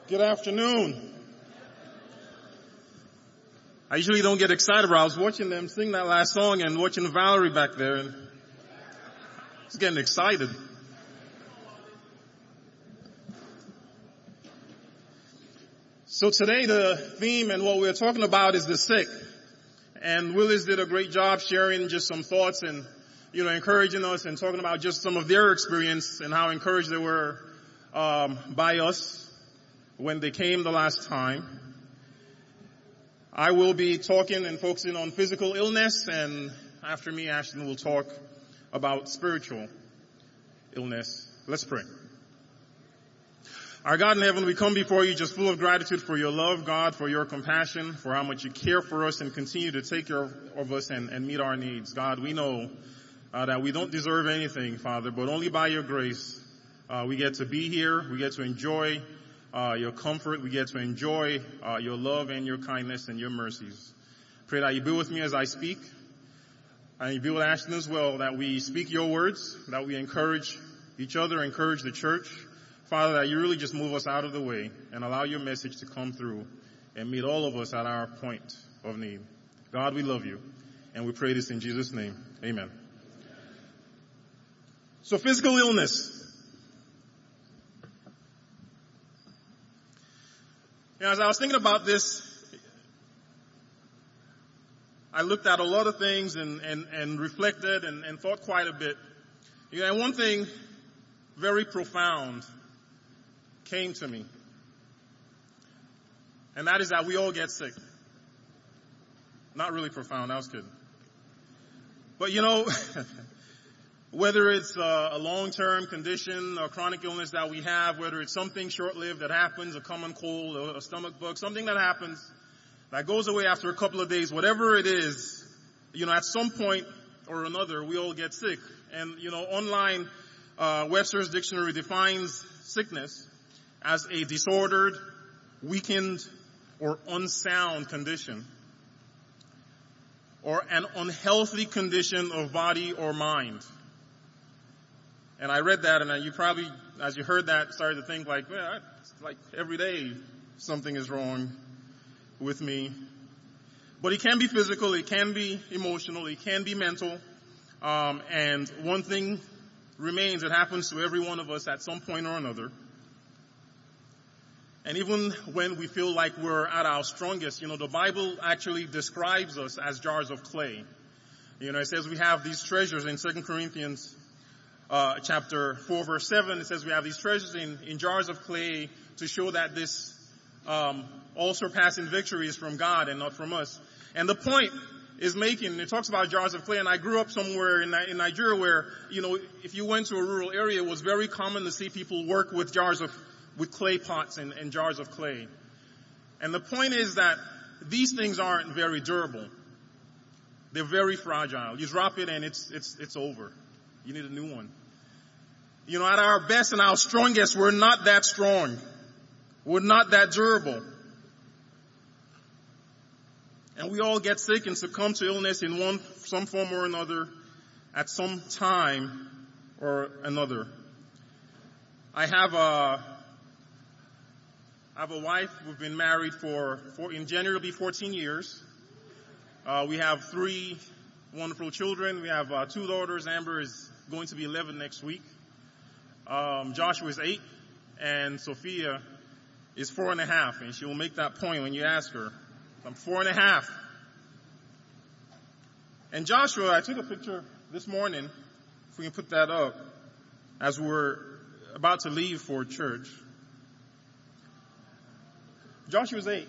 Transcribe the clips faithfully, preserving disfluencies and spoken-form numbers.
Good afternoon. I usually don't get excited, but I was watching them sing that last song and watching Valerie back there, and I was getting excited. So today the theme and what we're talking about is the sick. And Willis did a great job sharing just some thoughts and, you know, encouraging us and talking about just some of their experience and how encouraged they were um, by us when they came the last time. I will be talking and focusing on physical illness, and after me, Ashton will talk about spiritual illness. Let's pray. Our God in heaven, we come before you just full of gratitude for your love, God, for your compassion, for how much you care for us and continue to take care of us and, and meet our needs. God, we know uh, that we don't deserve anything, Father, but only by your grace uh, we get to be here. We get to enjoy uh, your comfort. We get to enjoy uh, your love and your kindness and your mercies. Pray that you be with me as I speak, and you be with Ashton as well, that we speak your words, that we encourage each other, encourage the church. Father, that you really just move us out of the way and allow your message to come through and meet all of us at our point of need. God, we love you, and we pray this in Jesus' name. Amen. So physical illness. You know, as I was thinking about this, I looked at a lot of things and, and, and reflected and, and thought quite a bit. You know, and one thing very profound came to me, and that is that we all get sick. Not really profound, I was kidding. But you know, whether it's a, a long-term condition, a chronic illness that we have, whether it's something short-lived that happens, a common cold, a, a stomach bug, something that happens that goes away after a couple of days, whatever it is, you know, at some point or another, we all get sick. And, you know, online, uh, Webster's Dictionary defines sickness as a disordered, weakened, or unsound condition, or an unhealthy condition of body or mind. And I read that, and you probably, as you heard that, started to think like, well, it's like every day something is wrong with me. But it can be physical, it can be emotional, it can be mental, um, and one thing remains, it happens to every one of us at some point or another. And even when we feel like we're at our strongest, you know, the Bible actually describes us as jars of clay. You know, it says we have these treasures in Second Corinthians uh, chapter four, verse seven. It says we have these treasures in, in jars of clay to show that this um, all-surpassing victory is from God and not from us. And the point is making, it talks about jars of clay, and I grew up somewhere in, in Nigeria where, you know, if you went to a rural area, it was very common to see people work with jars of with clay pots and, and jars of clay. And the point is that these things aren't very durable. They're very fragile. You drop it and it's, it's, it's over. You need a new one. You know, at our best and our strongest, we're not that strong. We're not that durable. And we all get sick and succumb to illness in one, some form or another at some time or another. I have a, I have a wife. We've been married for, for in January, it'll be fourteen years. Uh, we have three wonderful children. We have uh, two daughters. Amber is going to be eleven next week. Um, Joshua is eight, and Sophia is four and a half. And she will make that point when you ask her. I'm four and a half. And Joshua, I took a picture this morning, if we can put that up, as we're about to leave for church. Joshua's eight.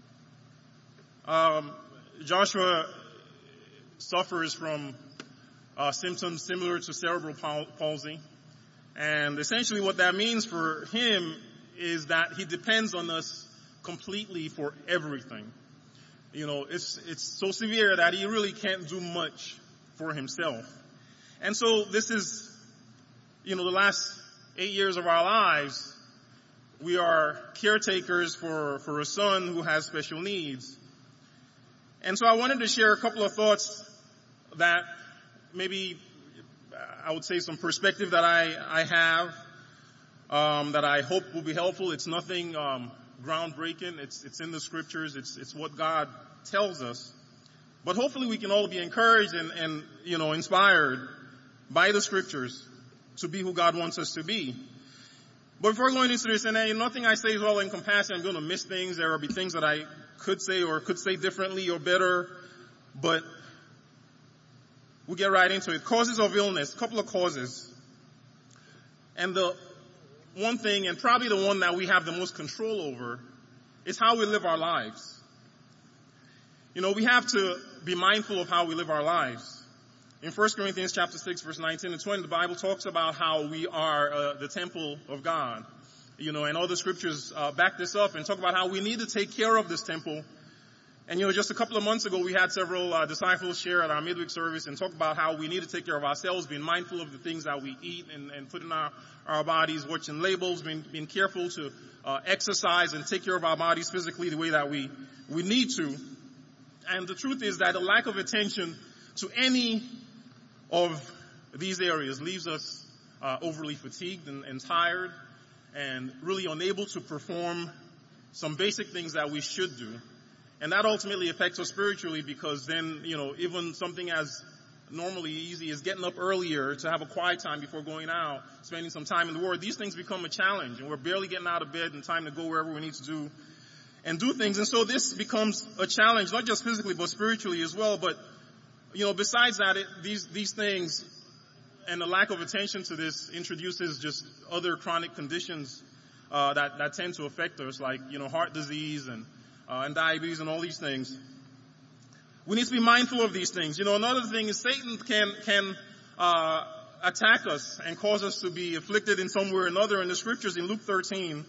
Um, Joshua suffers from uh, symptoms similar to cerebral palsy. And essentially what that means for him is that he depends on us completely for everything. You know, it's, it's so severe that he really can't do much for himself. And so this is, you know, the last eight years of our lives, we are caretakers for, for a son who has special needs. And so I wanted to share a couple of thoughts that maybe I would say some perspective that I, I have, um, that I hope will be helpful. It's nothing, um, groundbreaking. It's, it's in the scriptures. It's, it's what God tells us. But hopefully we can all be encouraged and, and, you know, inspired by the scriptures to be who God wants us to be. But before going into this, and uh, nothing I say is all encompassing. I'm going to miss things. There will be things that I could say or could say differently or better. But we'll get right into it. Causes of illness. A couple of causes. And the one thing, and probably the one that we have the most control over, is how we live our lives. You know, we have to be mindful of how we live our lives. In First Corinthians chapter six, verse nineteen and twenty, the Bible talks about how we are uh, the temple of God. You know, and all the scriptures uh, back this up and talk about how we need to take care of this temple. And, you know, just a couple of months ago, we had several uh, disciples share at our midweek service and talk about how we need to take care of ourselves, being mindful of the things that we eat and, and put in our, our bodies, watching labels, being, being careful to uh, exercise and take care of our bodies physically the way that we, we need to. And the truth is that a lack of attention to any of these areas leaves us uh, overly fatigued and, and tired and really unable to perform some basic things that we should do. And that ultimately affects us spiritually, because then, you know, even something as normally easy as getting up earlier to have a quiet time before going out, spending some time in the Word, these things become a challenge, and we're barely getting out of bed in time to go wherever we need to do and do things. And so this becomes a challenge, not just physically, but spiritually as well. But, you know, besides that, it, these, these things and the lack of attention to this introduces just other chronic conditions, uh, that, that tend to affect us, like, you know, heart disease and, uh, and diabetes and all these things. We need to be mindful of these things. You know, another thing is Satan can, can, uh, attack us and cause us to be afflicted in some way or another. In the scriptures in Luke thirteen,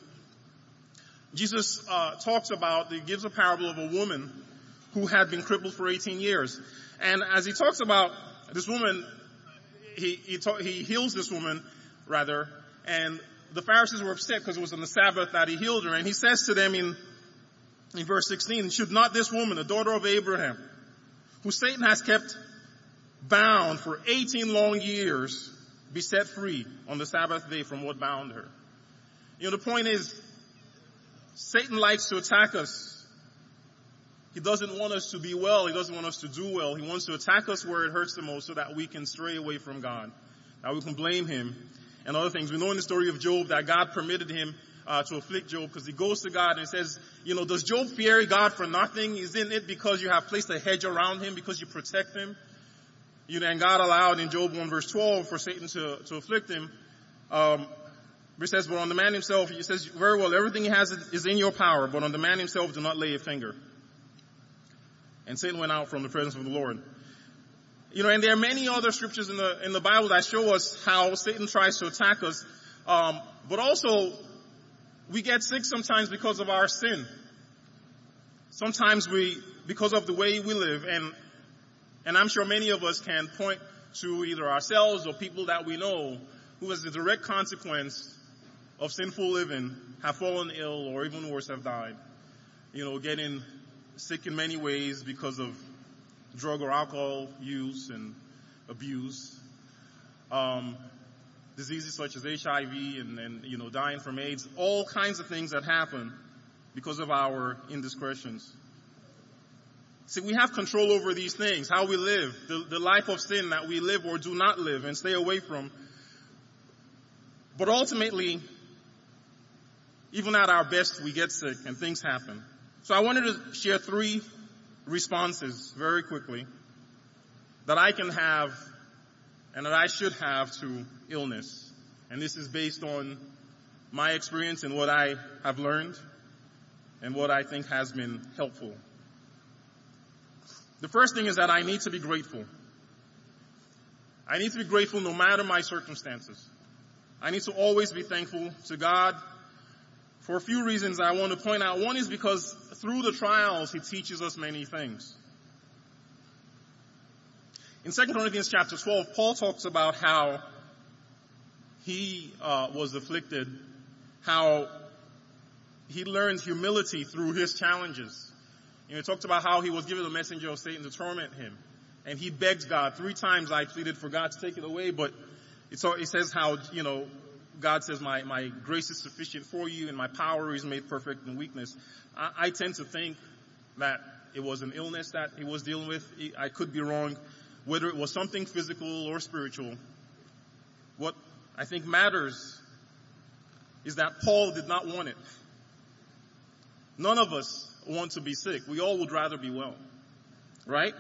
Jesus, uh, talks about, he gives a parable of a woman who had been crippled for eighteen years. And as he talks about this woman, he, he, ta- he heals this woman, rather, and the Pharisees were upset because it was on the Sabbath that he healed her. And he says to them in, in verse sixteen, should not this woman, the daughter of Abraham, who Satan has kept bound for eighteen long years, be set free on the Sabbath day from what bound her? You know, the point is, Satan likes to attack us. He doesn't want us to be well. He doesn't want us to do well. He wants to attack us where it hurts the most so that we can stray away from God, that we can blame him and other things. We know in the story of Job that God permitted him uh, to afflict Job because he goes to God and says, you know, does Job fear God for nothing? Isn't it because you have placed a hedge around him, because you protect him? You know, and God allowed in Job one verse twelve for Satan to, to afflict him. Um, it says, but on the man himself, he says, very well, everything he has is in your power, but on the man himself do not lay a finger. And Satan went out from the presence of the Lord. You know, and there are many other scriptures in the, in the Bible that show us how Satan tries to attack us. Um, but also, we get sick sometimes because of our sin. Sometimes we, because of the way we live, and, and I'm sure many of us can point to either ourselves or people that we know who, as a direct consequence of sinful living, have fallen ill or even worse, have died. You know, getting sick in many ways because of drug or alcohol use and abuse. Um, diseases such as H I V and, and, you know, dying from AIDS. All kinds of things that happen because of our indiscretions. See, we have control over these things, how we live, the, the life of sin that we live or do not live and stay away from. But ultimately, even at our best, we get sick and things happen. So I wanted to share three responses very quickly that I can have and that I should have to illness. And this is based on my experience and what I have learned and what I think has been helpful. The first thing is that I need to be grateful. I need to be grateful no matter my circumstances. I need to always be thankful to God for a few reasons I want to point out. One is because through the trials, he teaches us many things. In Second Corinthians chapter twelve, Paul talks about how he uh, was afflicted, how he learned humility through his challenges. You know, he talked about how he was given a messenger of Satan to torment him. And he begged God. Three times I pleaded for God to take it away, but it's, it says how, you know, God says, my, my grace is sufficient for you and my power is made perfect in weakness. I, I tend to think that it was an illness that he was dealing with. I could be wrong. Whether it was something physical or spiritual, what I think matters is that Paul did not want it. None of us want to be sick. We all would rather be well. Right?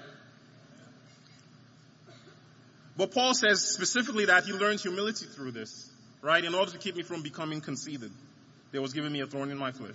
But Paul says specifically that he learned humility through this, right? In order to keep me from becoming conceited. There was giving me a thorn in my flesh.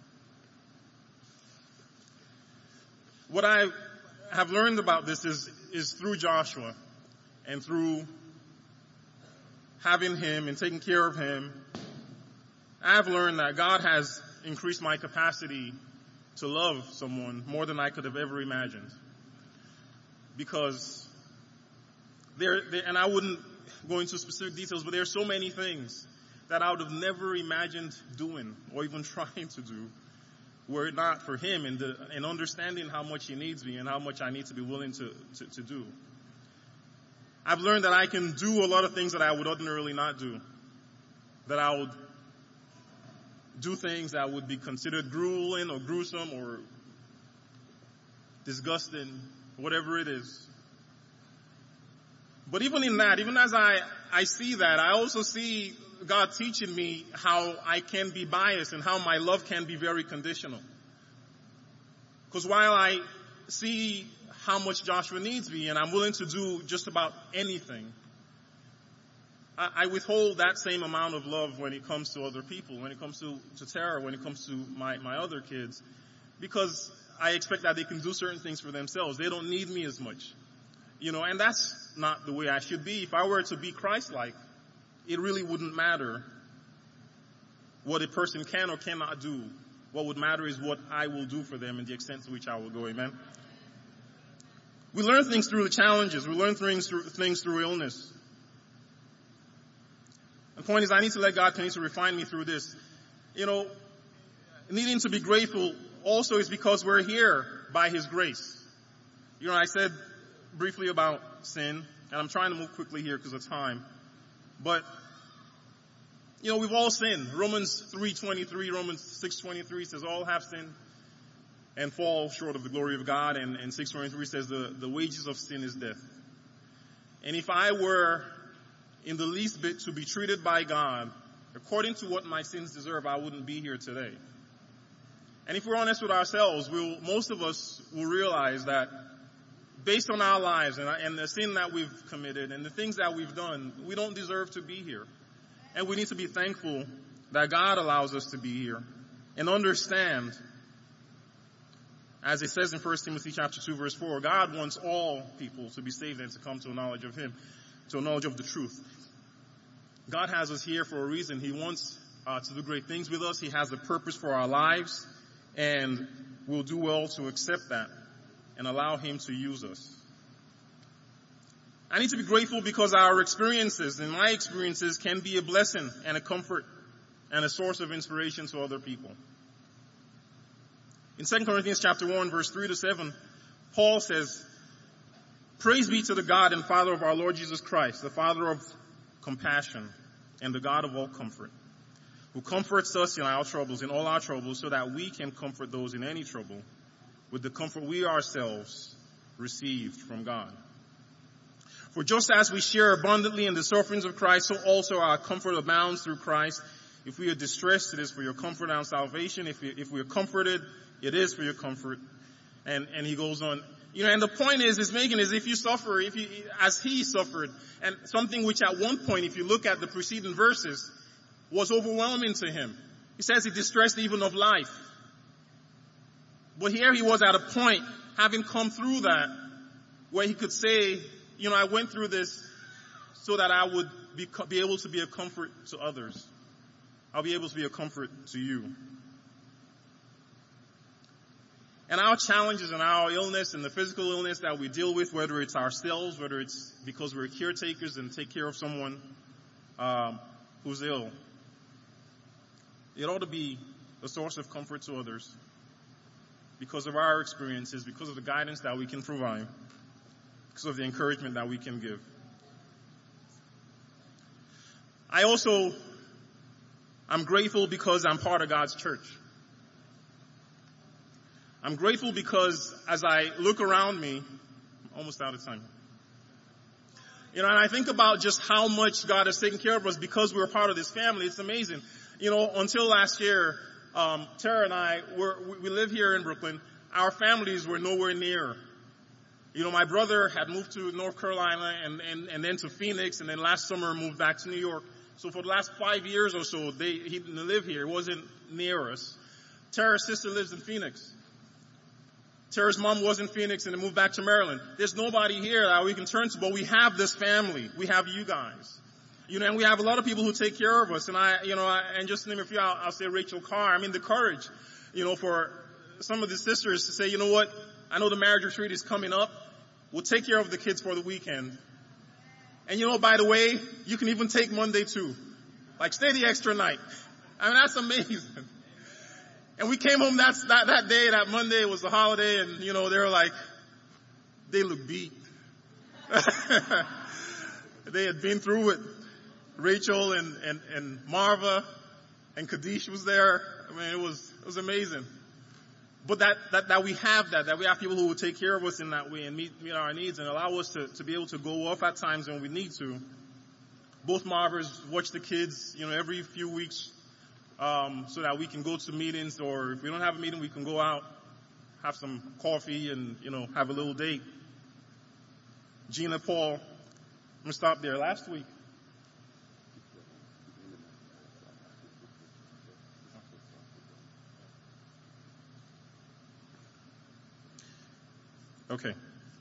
What I have learned about this is, is through Joshua and through having him and taking care of him. I've learned that God has increased my capacity to love someone more than I could have ever imagined. Because there, there, and I wouldn't go into specific details, but there are so many things that I would have never imagined doing or even trying to do were it not for him and, the, and understanding how much he needs me and how much I need to be willing to, to, to do. I've learned that I can do a lot of things that I would ordinarily not do. That I would do things that would be considered grueling or gruesome or disgusting, whatever it is. But even in that, even as I, I see that, I also see God teaching me how I can be biased and how my love can be very conditional. Because while I see how much Joshua needs me and I'm willing to do just about anything, I, I withhold that same amount of love when it comes to other people, when it comes to, to Tara, when it comes to my, my other kids, because I expect that they can do certain things for themselves. They don't need me as much. You know, and that's not the way I should be. If I were to be Christ-like, it really wouldn't matter what a person can or cannot do. What would matter is what I will do for them and the extent to which I will go. Amen. We learn things through the challenges. We learn things through, things through illness. The point is, I need to let God continue to refine me through this. You know, needing to be grateful also is because we're here by His grace. You know, I said briefly about sin, and I'm trying to move quickly here because of time. But, you know, we've all sinned. Romans three twenty-three, Romans six twenty-three says all have sinned and fall short of the glory of God. And, and six twenty-three says the, the wages of sin is death. And if I were in the least bit to be treated by God according to what my sins deserve, I wouldn't be here today. And if we're honest with ourselves, we'll, most of us will realize that based on our lives and, and the sin that we've committed and the things that we've done, we don't deserve to be here. And we need to be thankful that God allows us to be here and understand, as it says in First Timothy chapter two, verse four, God wants all people to be saved and to come to a knowledge of Him, to a knowledge of the truth. God has us here for a reason. He wants uh, to do great things with us. He has a purpose for our lives, and we'll do well to accept that and allow Him to use us. I need to be grateful because our experiences, and my experiences, can be a blessing and a comfort and a source of inspiration to other people. In Second Corinthians chapter one, verse three to seven, Paul says, "Praise be to the God and Father of our Lord Jesus Christ, the Father of compassion and the God of all comfort, who comforts us in our troubles, in all our troubles, so that we can comfort those in any trouble with the comfort we ourselves received from God. For just as we share abundantly in the sufferings of Christ, so also our comfort abounds through Christ. If we are distressed, it is for your comfort and salvation. If we, if we are comforted, it is for your comfort." And, and he goes on. You know, and the point is, is making is if you suffer, if you, as he suffered, and something which at one point, if you look at the preceding verses, was overwhelming to him. He says he distressed even of life. But here he was at a point, having come through that, where he could say, you know, I went through this so that I would be, be able to be a comfort to others. I'll be able to be a comfort to you. And our challenges and our illness and the physical illness that we deal with, whether it's ourselves, whether it's because we're caretakers and take care of someone um, who's ill, it ought to be a source of comfort to others because of our experiences, because of the guidance that we can provide, because of the encouragement that we can give. I also I'm grateful because I'm part of God's church. I'm grateful because as I look around me, I'm almost out of time. You know, and I think about just how much God has taken care of us because we're part of this family. It's amazing. You know, until last year, um, Tara and I, were, we live here in Brooklyn. Our families were nowhere near. You know, my brother had moved to North Carolina and, and, and then to Phoenix, and then last summer moved back to New York. So for the last five years or so, they, he didn't live here. It wasn't near us. Tara's sister lives in Phoenix. Tara's mom was in Phoenix and then moved back to Maryland. There's nobody here that we can turn to, but we have this family. We have you guys. You know, and we have a lot of people who take care of us. And I, you know, I, and just to name a few, I'll, I'll say Rachel Carr. I mean, the courage, you know, for some of the sisters to say, you know what, I know the marriage retreat is coming up. We'll take care of the kids for the weekend. And you know, by the way, you can even take Monday too. Like, stay the extra night. I mean, that's amazing. And we came home that, that, that day, that Monday was a holiday, and you know, they were like, they look beat. They had been through it. Rachel and, and, and Marva and Kadish was there. I mean, it was, it was amazing. But that, that, that we have that, that we have people who will take care of us in that way and meet, meet our needs and allow us to, to be able to go off at times when we need to. Both Marvas watch the kids, you know, every few weeks, um, so that we can go to meetings, or if we don't have a meeting, we can go out, have some coffee and, you know, have a little date. Gina Paul, I'm going to stop there. Last week, Okay.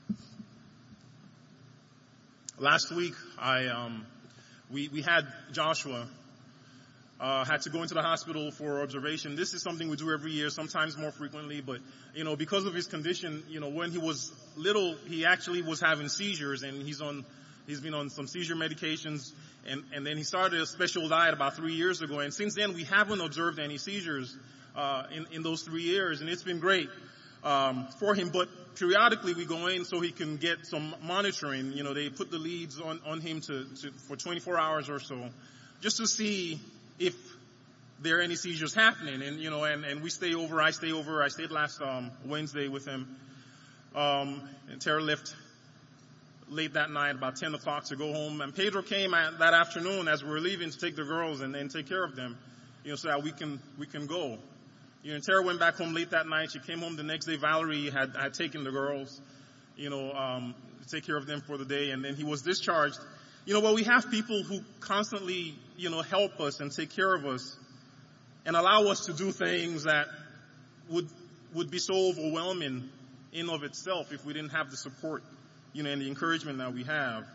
Last week, I um, we we had Joshua uh, had to go into the hospital for observation. This is something we do every year, sometimes more frequently. But you know, because of his condition, you know, when he was little, he actually was having seizures, and he's on he's been on some seizure medications, and and then he started a special diet about three years ago. And since then, we haven't observed any seizures uh, in in those three years, and it's been great um, for him. But periodically we go in so he can get some monitoring. You know, they put the leads on, on him to, to, for twenty-four hours or so, just to see if there are any seizures happening. And, you know, and, and we stay over, I stay over, I stayed last, um, Wednesday with him. Um, and Tara left late that night, about ten o'clock to go home. And Pedro came at, that afternoon as we were leaving to take the girls and, and take care of them, you know, so that we can, we can go. You know, Tara went back home late that night. She came home the next day. Valerie had, had taken the girls, you know, um, to take care of them for the day. And then he was discharged. You know, well, we have people who constantly, you know, help us and take care of us and allow us to do things that would, would be so overwhelming in of itself if we didn't have the support, you know, and the encouragement that we have.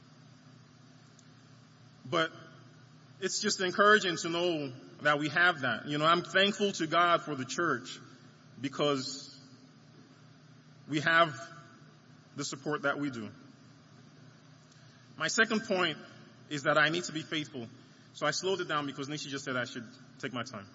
But it's just encouraging to know that we have that. You know, I'm thankful to God for the church because we have the support that we do. My second point is that I need to be faithful. So I slowed it down because Nishi just said I should take my time.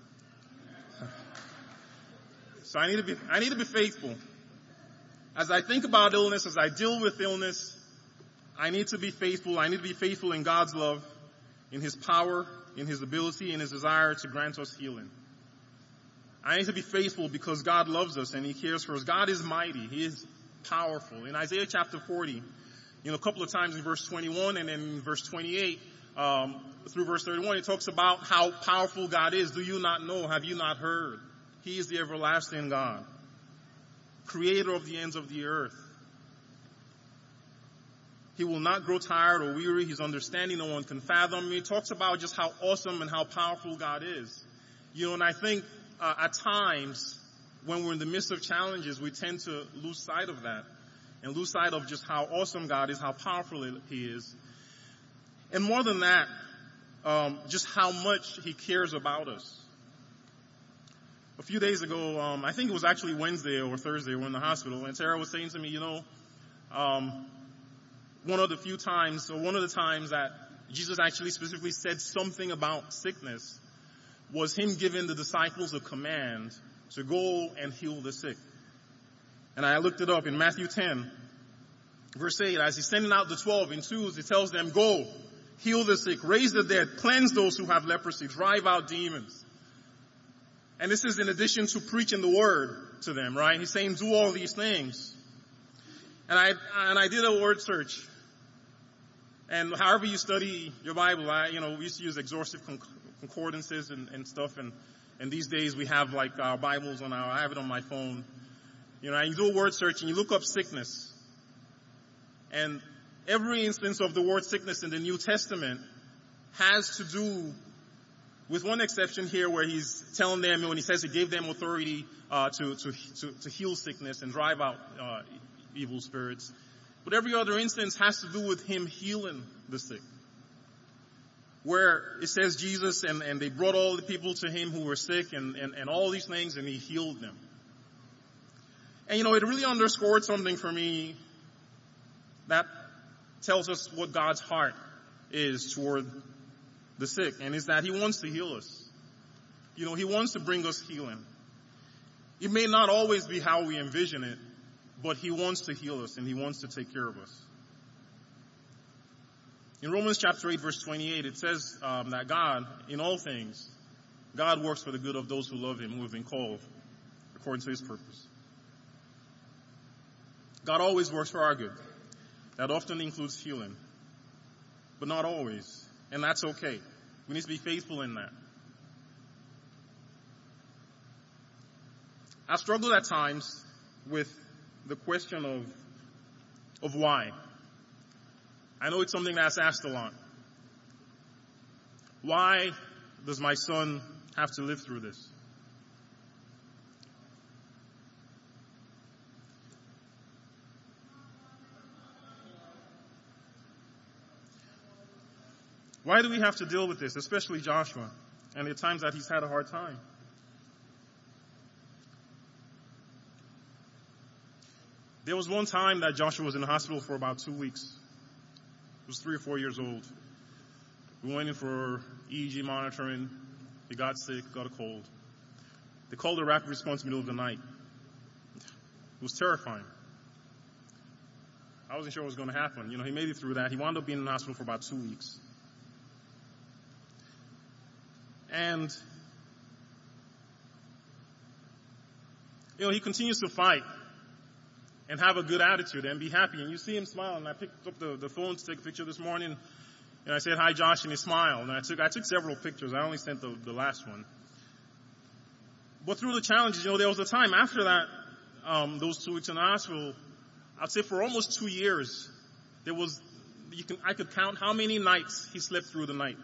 So I need to be, I need to be faithful. As I think about illness, as I deal with illness, I need to be faithful. I need to be faithful in God's love, in His power, in His ability, in His desire to grant us healing. I need to be faithful because God loves us and He cares for us. God is mighty. He is powerful. In Isaiah chapter forty, you know, a couple of times in verse twenty-one and then in verse twenty-eight, um, through verse thirty-one, it talks about how powerful God is. Do you not know? Have you not heard? He is the everlasting God, creator of the ends of the earth. He will not grow tired or weary. His understanding no one can fathom. He talks about just how awesome and how powerful God is. You know, and I think uh, at times when we're in the midst of challenges, we tend to lose sight of that and lose sight of just how awesome God is, how powerful He is. And more than that, um, just how much He cares about us. A few days ago, um, I think it was actually Wednesday or Thursday, we were in the hospital, and Tara was saying to me, you know, um, one of the few times, or one of the times that Jesus actually specifically said something about sickness was Him giving the disciples a command to go and heal the sick. And I looked it up in Matthew ten, verse eight. As He's sending out the twelve in twos, He tells them, go, heal the sick, raise the dead, cleanse those who have leprosy, drive out demons. And this is in addition to preaching the word to them, right? He's saying do all these things. And I, and I did a word search. And however you study your Bible, I, you know, we used to use exhaustive concordances and, and stuff. And, and these days we have like our Bibles on our, I have it on my phone. You know, and you do a word search and you look up sickness. And every instance of the word sickness in the New Testament has to do, with one exception here where he's telling them, when he says he gave them authority uh, to, to, to, to heal sickness and drive out uh, evil spirits. But every other instance has to do with him healing the sick. Where it says Jesus and, and they brought all the people to him who were sick and, and, and all these things and he healed them. And you know, it really underscored something for me that tells us what God's heart is toward the sick, and is that he wants to heal us. You know, he wants to bring us healing. It may not always be how we envision it, but he wants to heal us and he wants to take care of us. In Romans chapter eight verse twenty-eight, it says um, that God, in all things, God works for the good of those who love him, who have been called according to his purpose. God always works for our good. That often includes healing, but not always. And that's okay. We need to be faithful in that. I've struggled at times with the question of, of why. I know it's something that's asked a lot. Why does my son have to live through this? Why do we have to deal with this, especially Joshua, and the times that he's had a hard time? There was one time that Joshua was in the hospital for about two weeks. He was three or four years old. We went in for E E G monitoring. He got sick, got a cold. They called a rapid response in the middle of the night. It was terrifying. I wasn't sure what was going to happen. You know, he made it through that. He wound up being in the hospital for about two weeks. And, you know, he continues to fight and have a good attitude and be happy. And you see him smile. And I picked up the, the phone to take a picture this morning. And I said, hi, Josh, and he smiled. And I took, I took several pictures. I only sent the, the last one. But through the challenges, you know, there was a time after that, um, those two weeks in the hospital, I'd say for almost two years, there was, you can, I could count how many nights he slept through the night.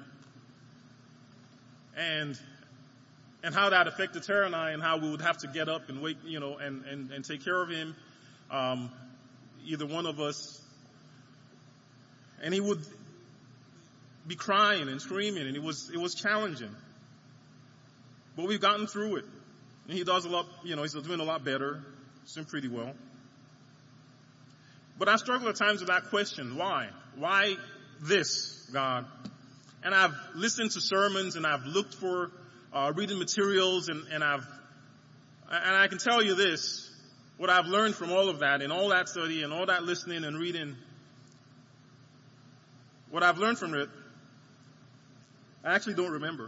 And, and how that affected Tara and I, and how we would have to get up and wake, you know, and, and, and take care of him, um, either one of us. And he would be crying and screaming, and it was, it was challenging. But we've gotten through it. And he does a lot, you know, he's doing a lot better. He's doing pretty well. But I struggle at times with that question. Why? Why this, God? And I've listened to sermons and I've looked for uh, reading materials and, and I've, and I can tell you this, what I've learned from all of that and all that study and all that listening and reading, what I've learned from it, I actually don't remember.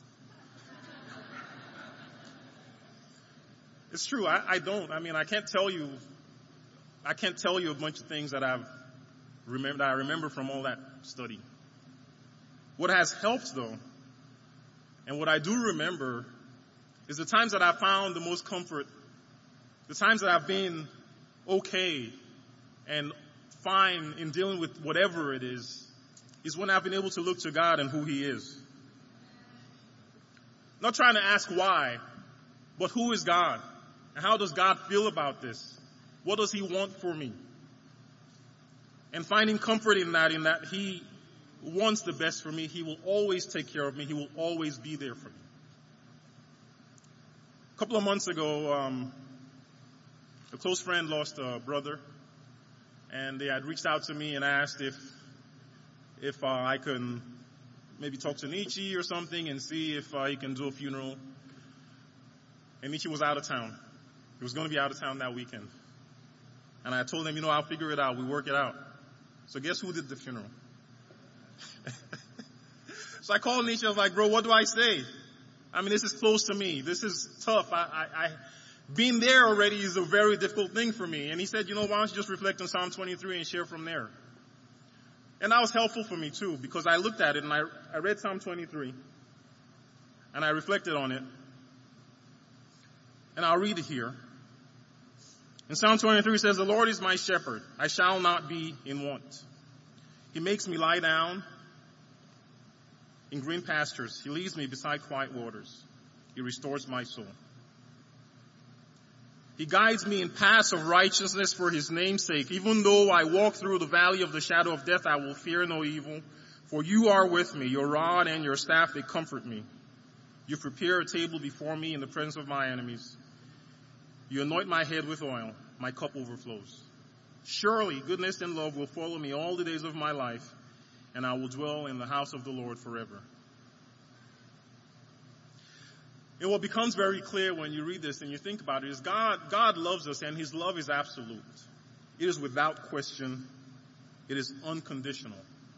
It's true, I, I don't. I mean, I can't tell you, I can't tell you a bunch of things that I've remembered, that I remember from all that study. What has helped, though, and what I do remember, is the times that I found the most comfort, the times that I've been okay and fine in dealing with whatever it is, is when I've been able to look to God and who He is. Not trying to ask why, but who is God? And how does God feel about this? What does He want for me? And finding comfort in that, in that He wants the best for me. He will always take care of me. He will always be there for me. A couple of months ago, um, a close friend lost a brother, and they had reached out to me and asked if if uh, I could maybe talk to Nietzsche or something and see if uh, he can do a funeral. And Nietzsche was out of town. He was going to be out of town that weekend. And I told him, you know, I'll figure it out. We work it out. So guess who did the funeral? So I called Nietzsche. I was like, bro, what do I say? I mean, this is close to me. This is tough. I, I, I, being there already is a very difficult thing for me. And he said, you know, why don't you just reflect on Psalm twenty-three and share from there? And that was helpful for me too, because I looked at it and I, I read Psalm twenty-three and I reflected on it. And I'll read it here. In Psalm twenty-three, it says, the Lord is my shepherd. I shall not be in want. He makes me lie down in green pastures. He leads me beside quiet waters. He restores my soul. He guides me in paths of righteousness for his name's sake. Even though I walk through the valley of the shadow of death, I will fear no evil. For you are with me. Your rod and your staff, they comfort me. You prepare a table before me in the presence of my enemies. You anoint my head with oil. My cup overflows. Surely goodness and love will follow me all the days of my life, and I will dwell in the house of the Lord forever. And what becomes very clear when you read this and you think about it is God, God loves us, and his love is absolute. It is without question. It is unconditional.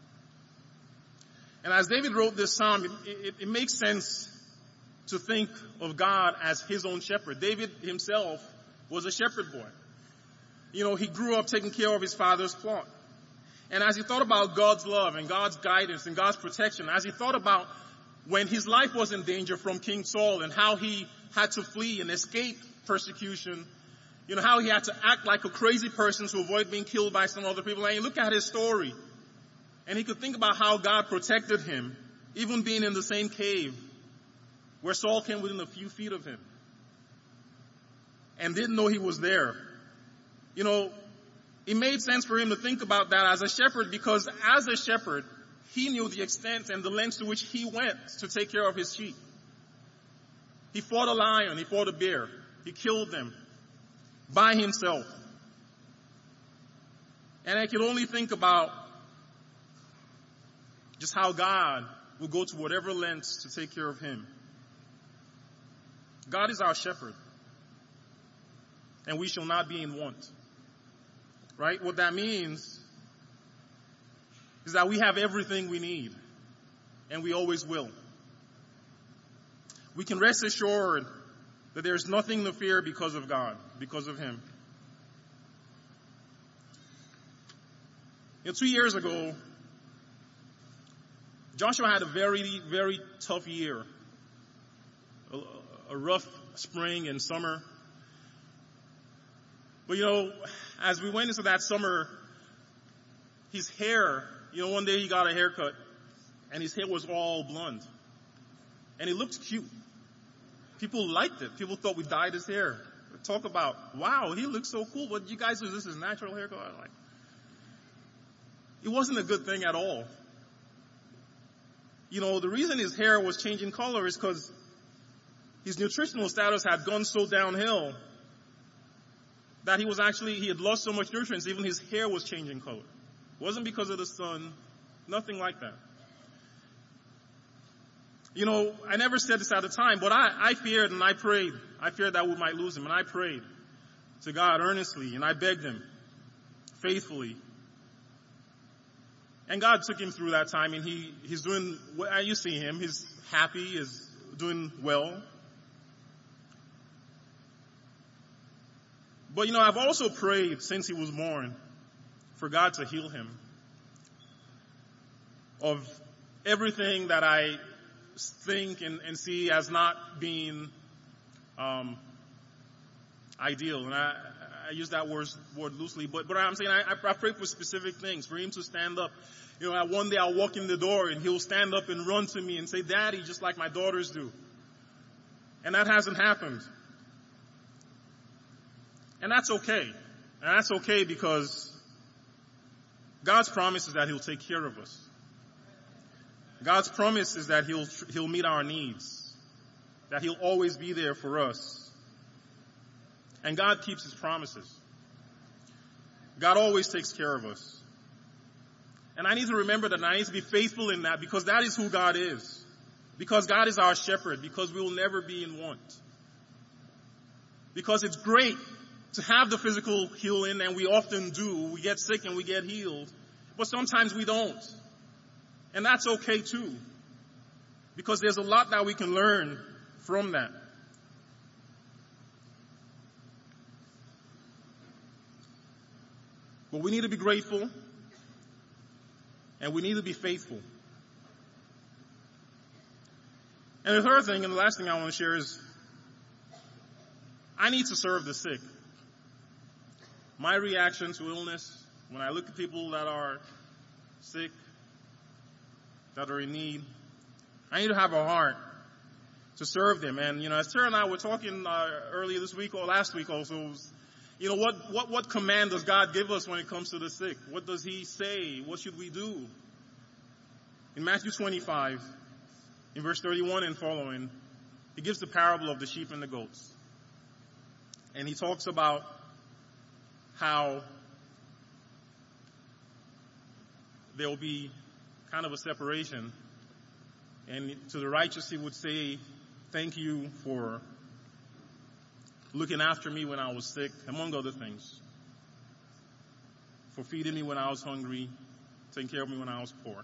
And as David wrote this psalm, it, it, it makes sense to think of God as his own shepherd. David himself was a shepherd boy. You know, he grew up taking care of his father's flock. And as he thought about God's love and God's guidance and God's protection, as he thought about when his life was in danger from King Saul and how he had to flee and escape persecution, you know, how he had to act like a crazy person to avoid being killed by some other people. And you look at his story, and he could think about how God protected him, even being in the same cave where Saul came within a few feet of him and didn't know he was there. You know, it made sense for him to think about that as a shepherd, because as a shepherd, he knew the extent and the lengths to which he went to take care of his sheep. He fought a lion, he fought a bear, he killed them by himself. And I could only think about just how God will go to whatever lengths to take care of him. God is our shepherd, and we shall not be in want. Right? What that means is that we have everything we need, and we always will. We can rest assured that there's nothing to fear because of God, because of him. You know, two years ago, Joshua had a very, very tough year. A, a rough spring and summer. But you know, as we went into that summer, his hair, you know, one day he got a haircut, and his hair was all blonde. And it looked cute. People liked it. People thought we dyed his hair. Talk about, wow, he looks so cool. What you guys do, this is natural haircut? I'm like, it wasn't a good thing at all. You know, the reason his hair was changing color is because his nutritional status had gone so downhill that he was actually, he had lost so much nutrients, even his hair was changing color. It wasn't because of the sun, nothing like that. You know, I never said this at the time, but I, I feared and I prayed. I feared that we might lose him, and I prayed to God earnestly, and I begged him faithfully. And God took him through that time, and he, he's doing, you see him, he's happy, he's doing well. But you know, I've also prayed since he was born for God to heal him of everything that I think and, and see as not being um, ideal. And I, I use that word, word loosely, but, but I'm saying I, I pray for specific things, for him to stand up. You know, one day I'll walk in the door and he'll stand up and run to me and say, Daddy, just like my daughters do. And that hasn't happened. And that's okay. And that's okay because God's promise is that he'll take care of us. God's promise is that he'll, he'll meet our needs, that he'll always be there for us. And God keeps his promises. God always takes care of us. And I need to remember that, and I need to be faithful in that, because that is who God is. Because God is our shepherd, because we will never be in want. Because it's great to have the physical healing, and we often do. We get sick and we get healed. But sometimes we don't. And that's okay too. because there's a lot that we can learn from that. But we need to be grateful, and we need to be faithful. And the third thing, and the last thing I want to share is, I need to serve the sick. My reaction to illness, when I look at people that are sick, that are in need, I need to have a heart to serve them. And, you know, as Sarah and I were talking uh, earlier this week or last week also, was, you know, what, what, what command does God give us when it comes to the sick? What does he say? What should we do? In Matthew twenty-five, in verse thirty-one and following, he gives the parable of the sheep and the goats. And he talks about how there will be kind of a separation. And to the righteous he would say, thank you for looking after me when I was sick, among other things. For feeding me when I was hungry, taking care of me when I was poor.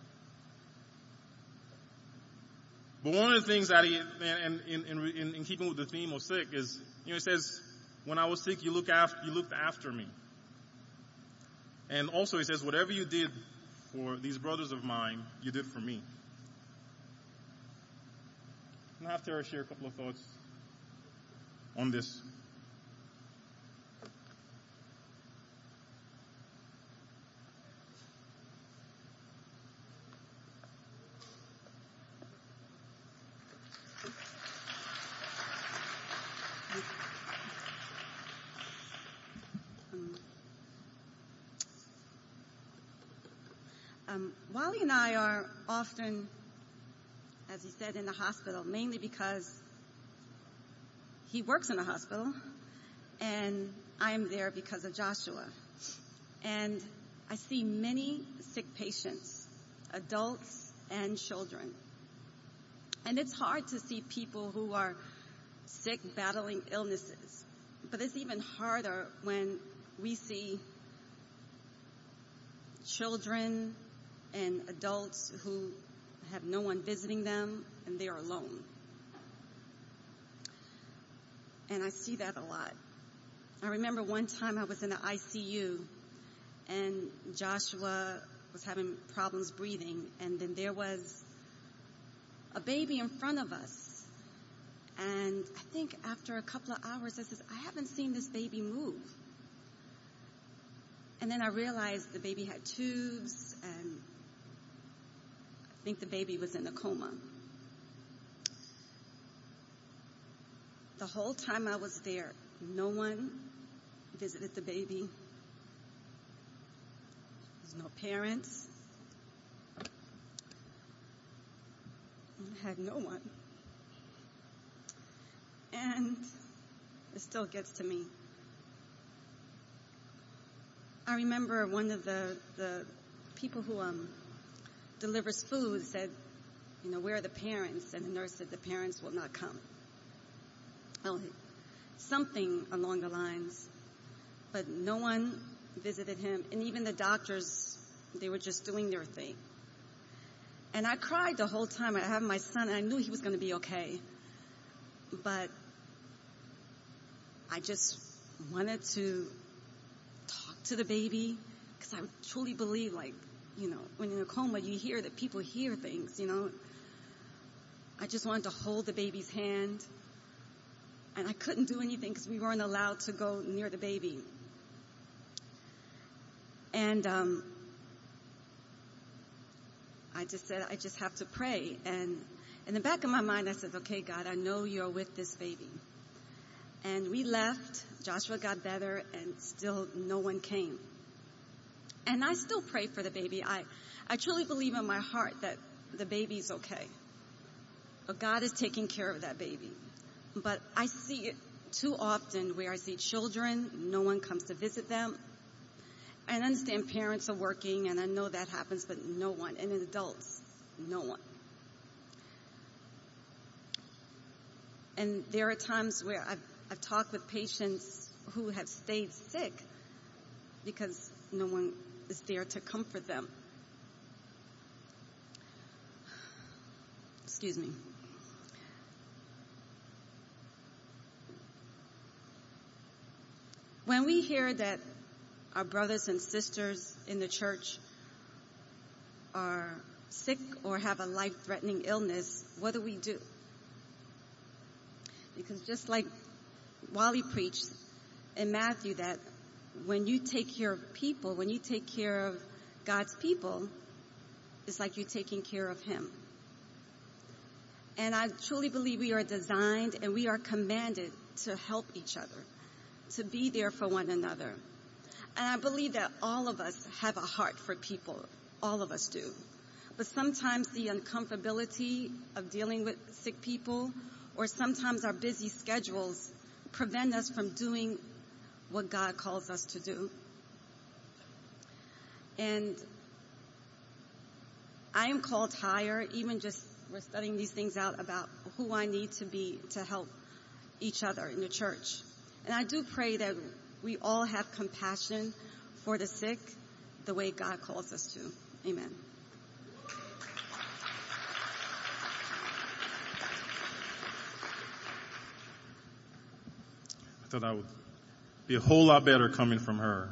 But one of the things that he, and in, in, in, in keeping with the theme of sick, is, you know, it says, when I was sick, you look after, you looked after me. And also he says, whatever you did for these brothers of mine, you did for me. And I have Tara share a couple of thoughts on this. Um, Wally and I are often, as he said, in the hospital, mainly because he works in a hospital, and I am there because of Joshua. And I see many sick patients, adults and children. And it's hard to see people who are sick, battling illnesses. But it's even harder when we see children and adults who have no one visiting them, and they are alone. And I see that a lot. I remember one time I was in the I C U, and Joshua was having problems breathing, and then there was a baby in front of us. And I think after a couple of hours, I said, I haven't seen this baby move. And then I realized the baby had tubes, and I think the baby was in a coma. The whole time I was there, no one visited the baby. There's no parents. I had no one. And it still gets to me. I remember one of the, the people who um, delivers food said, you know, where are the parents? And the nurse said, the parents will not come. Well, something along the lines. But no one visited him. And even the doctors, they were just doing their thing. And I cried the whole time. I had my son, and I knew he was going to be okay. But I just wanted to talk to the baby, because I truly believe, like, you know, when you're in a coma, you hear that people hear things, you know. I just wanted to hold the baby's hand, and I couldn't do anything because we weren't allowed to go near the baby. And um, I just said, I just have to pray. And in the back of my mind, I said, okay, God, I know you're with this baby. And we left. Joshua got better, and still no one came. And I still pray for the baby. I, I truly believe in my heart that the baby's okay. But God is taking care of that baby. But I see it too often where I see children, no one comes to visit them. I understand parents are working, and I know that happens, but no one. And in adults, no one. And there are times where I've, I've talked with patients who have stayed sick because no one is there to comfort them. Excuse me. When we hear that our brothers and sisters in the church are sick or have a life-threatening illness, what do we do? Because just like Wally preached in Matthew, that when you take care of people, when you take care of God's people, it's like you're taking care of Him. And I truly believe we are designed and we are commanded to help each other, to be there for one another. And I believe that all of us have a heart for people. All of us do. But sometimes the uncomfortability of dealing with sick people, or sometimes our busy schedules, prevent us from doing what God calls us to do. And I am called higher, even just we're studying these things out about who I need to be to help each other in the church. And I do pray that we all have compassion for the sick the way God calls us to. Amen. I thought that would be a whole lot better coming from her.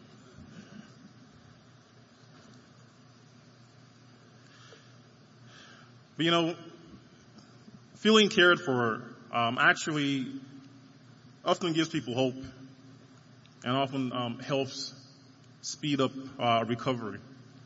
But you know, feeling cared for um, actually often gives people hope and often um, helps speed up uh, recovery.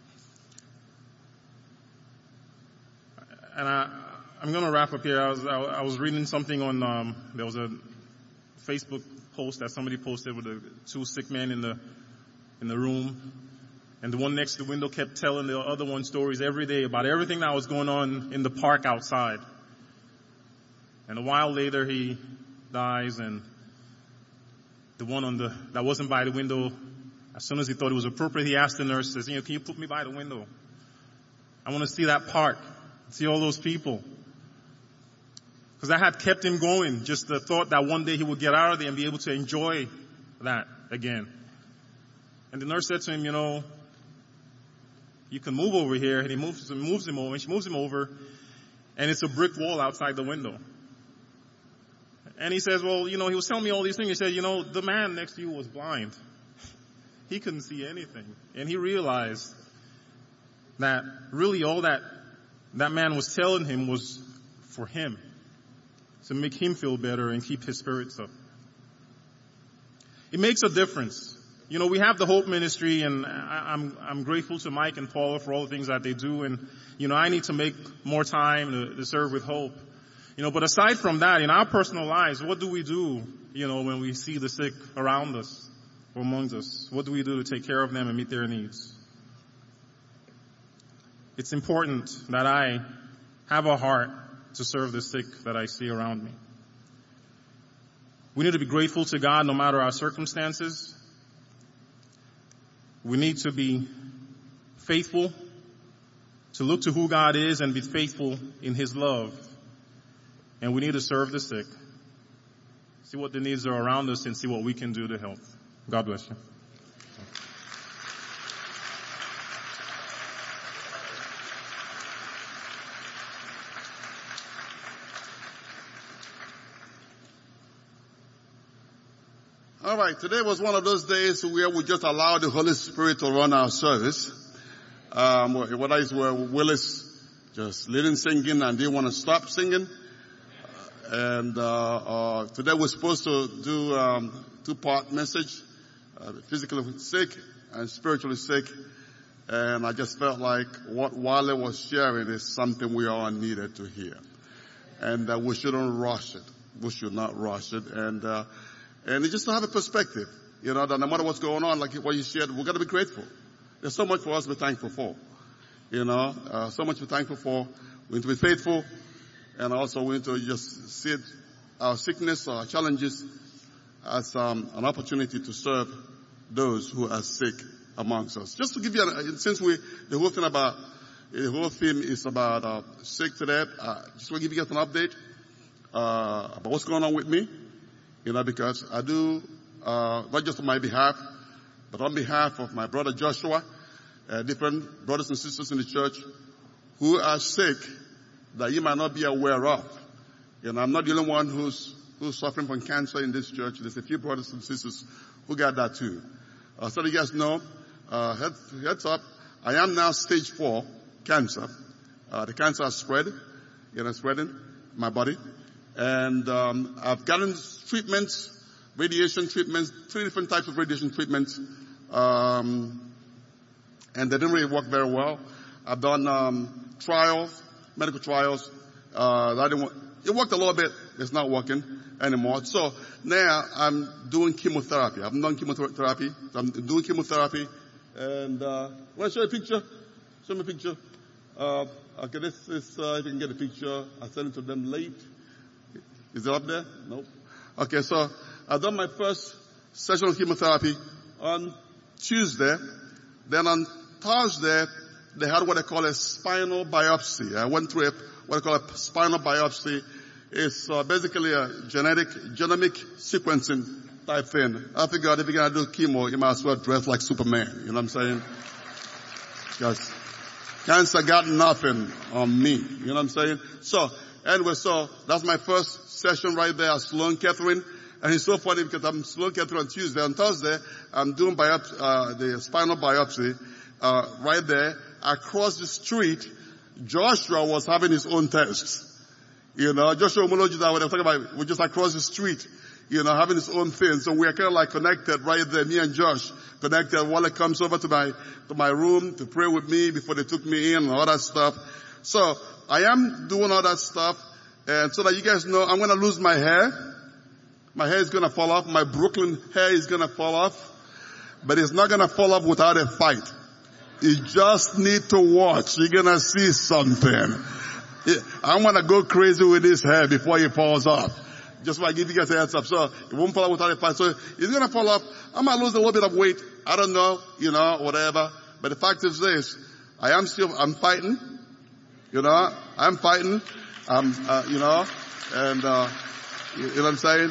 And I, I'm going to wrap up here. I was, I, I was reading something on, um, there was a Facebook post that somebody posted with the two sick men in the, in the room. And the one next to the window kept telling the other one stories every day about everything that was going on in the park outside. And a while later he dies, and the one on the, that wasn't by the window, as soon as he thought it was appropriate, he asked the nurse, says, you know, can you put me by the window? I want to see that park, see all those people. Because that had kept him going, just the thought that one day he would get out of there and be able to enjoy that again. And the nurse said to him, you know, you can move over here. And he moves, moves him over, and she moves him over, and it's a brick wall outside the window. And he says, well, you know, he was telling me all these things. He said, you know, the man next to you was blind. He couldn't see anything. And he realized that really all that that man was telling him was for him, to make him feel better and keep his spirits up. It makes a difference. You know, we have the Hope Ministry, and I, I'm I'm grateful to Mike and Paula for all the things that they do. And, you know, I need to make more time to, to serve with Hope. You know, but aside from that, in our personal lives, what do we do, you know, when we see the sick around us or amongst us? What do we do to take care of them and meet their needs? It's important that I have a heart to serve the sick that I see around me. We need to be grateful to God no matter our circumstances. We need to be faithful, to look to who God is and be faithful in His love. And we need to serve the sick, see what the needs are around us, and see what we can do to help. God bless you. All right, today was one of those days where we just allow the Holy Spirit to run our service. Um, whether it's where Willis just leading singing and didn't want to stop singing. And uh, uh, today we're supposed to do um, two-part message, uh, physically sick and spiritually sick. And I just felt like what Wale was sharing is something we all needed to hear. And uh, we shouldn't rush it. We should not rush it. And uh, and just to have a perspective, you know, that no matter what's going on, like what you shared, we've got to be grateful. There's so much for us to be thankful for. You know, uh, so much to be thankful for. We need to be faithful. And also we need to just see our sickness, our challenges as um, an opportunity to serve those who are sick amongst us. Just to give you, a, since we, the whole thing about, the whole theme is about uh, sick today, uh, just want to give you guys an update uh, about what's going on with me. You know, because I do, uh, not just on my behalf, but on behalf of my brother Joshua, uh, different brothers and sisters in the church who are sick that you might not be aware of. You know, I'm not the only one who's, who's suffering from cancer in this church. There's a few brothers and sisters who got that too. Uh, so you guys know, uh, heads, heads up, I am now stage four cancer. Uh, the cancer has spread, you know, spreading my body. And, um, I've gotten treatments, radiation treatments, three different types of radiation treatments. Um, and they didn't really work very well. I've done, um, trials, medical trials. Uh, that didn't work. It worked a little bit. It's not working anymore. So now I'm doing chemotherapy. I've done chemotherapy. I'm doing chemotherapy. And, uh, want to show you a picture? Show me a picture. Uh, okay, this is, uh, if you can get a picture. I sent it to them late. Is it up there? Nope. Okay, so I've done my first session of chemotherapy on Tuesday. Then on Thursday, they had what they call a spinal biopsy. I went through a, what they call a spinal biopsy. It's uh, basically a genetic, genomic sequencing type thing. I figured if you're going to do chemo, you might as well dress like Superman. You know what I'm saying? Because cancer got nothing on me. You know what I'm saying? So, anyway, so that's my first session right there at Sloan Kettering. And it's so funny because I'm Sloan Kettering on Tuesday. On Thursday, I'm doing biopsy, uh, the spinal biopsy, uh, right there. Across the street, Joshua was having his own tests. You know, Joshua Omoloji, that what I'm talking about, we're just across the street, you know, having his own thing. So we are kind of like connected right there, me and Josh connected. Wale comes over to my, to my room to pray with me before they took me in and all that stuff. So I am doing all that stuff. And so that you guys know, I'm going to lose my hair. My hair is going to fall off. My Brooklyn hair is going to fall off. But it's not going to fall off without a fight. You just need to watch. You're going to see something. I want to go crazy with this hair before it falls off. Just want to give you guys a heads up. So it won't fall off without a fight. So it's going to fall off. I might lose a little bit of weight. I don't know, you know, whatever. But the fact is this. I am still, I'm fighting. You know, I'm fighting. I'm, uh, you know, and, uh, you know what I'm saying?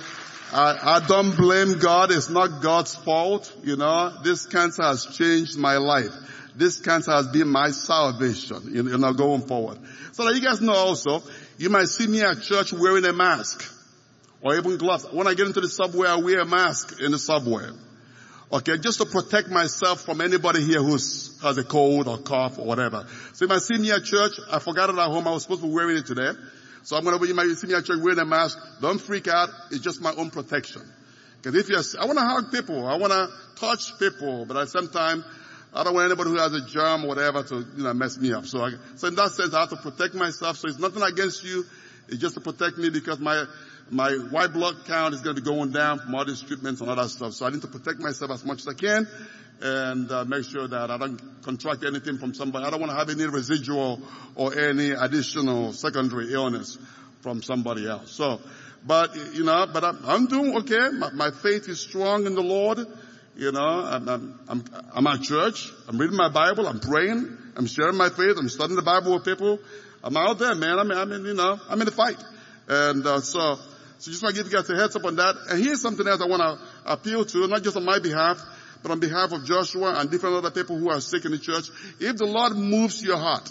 I, I don't blame God. It's not God's fault. You know, this cancer has changed my life. This cancer has been my salvation, you know, going forward. So that you guys know also, you might see me at church wearing a mask or even gloves. When I get into the subway, I wear a mask in the subway. Okay, just to protect myself from anybody here who has a cold or cough or whatever. So you might see me at church. I forgot it at home. I was supposed to be wearing it today. So I'm going to, you might see me at church wearing a mask. Don't freak out. It's just my own protection. Because if you're, I want to hug people. I want to touch people. But at the same time, I don't want anybody who has a germ or whatever to, you know, mess me up. So I, so in that sense, I have to protect myself. So it's nothing against you. It's just to protect me because my, my white blood count is going to be going down from all these treatments and all that stuff. So I need to protect myself as much as I can and uh, make sure that I don't contract anything from somebody. I don't want to have any residual or any additional secondary illness from somebody else. So, but, you know, but I'm, I'm doing okay. My, my faith is strong in the Lord. You know, I'm, I'm, I'm, I'm at church. I'm reading my Bible. I'm praying. I'm sharing my faith. I'm studying the Bible with people. I'm out there, man. I'm, I'm in, you know, I'm in the fight. And, uh, so, so just want to give you guys a heads up on that. And here's something else I want to appeal to, not just on my behalf, but on behalf of Joshua and different other people who are sick in the church. If the Lord moves your heart,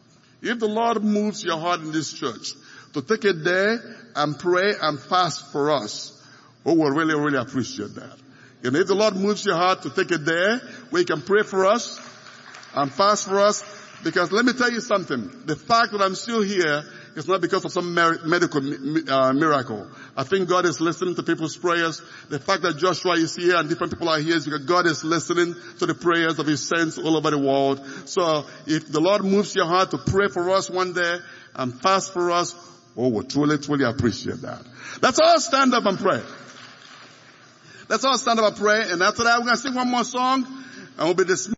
if the Lord moves your heart in this church to take a day and pray and fast for us, we will really, really appreciate that. And if the Lord moves your heart to take a day where you can pray for us and fast for us, because let me tell you something, the fact that I'm still here is not because of some medical uh, miracle. I think God is listening to people's prayers. The fact that Joshua is here and different people are here is because God is listening to the prayers of His saints all over the world. So if the Lord moves your heart to pray for us one day and fast for us, oh, we truly, truly appreciate that. Let's all stand up and pray. Let's all stand up and pray, and after that we're going to sing one more song, and we'll be dismissed.